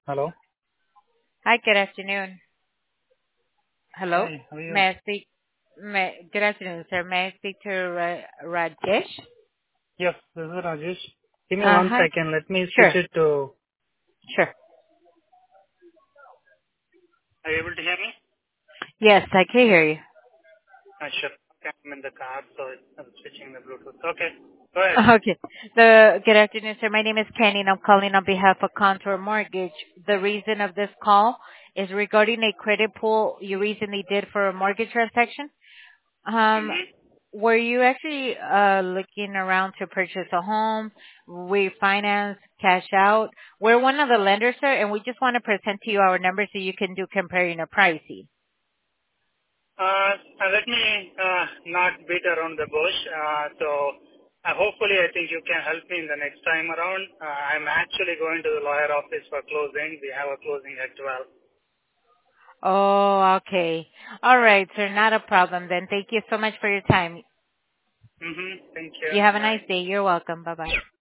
Hello. Hi, good afternoon. Hello. Hi, how are you? May I speak? Good afternoon, sir. May I speak to Rajesh? Yes, this is Rajesh. Give me one Hi. second. Let me switch Sure. it to. Sure. Are you able to hear me? Yes, I can hear you. Sure. Okay, I'm in the car, so I'm switching the Bluetooth. Okay, go ahead. Okay. Good afternoon, sir. My name is Kenny, and I'm calling on behalf of Contour Mortgage. The reason of this call is regarding a credit pull you recently did for a mortgage transaction. Um, Mm-hmm. were you actually looking around to purchase a home, refinance, cash out? We're one of the lenders, sir, and we just want to present to you our numbers so you can do comparing or pricing. Let me not beat around the bush. Hopefully, I think you can help me in the next time around. I'm actually going to the lawyer office for closing. We have a closing at 12. Oh, okay. All right, sir. Not a problem then. Thank you so much for your time. Mm-hmm. Thank you. You have a Bye. nice day. You're welcome. Bye-bye.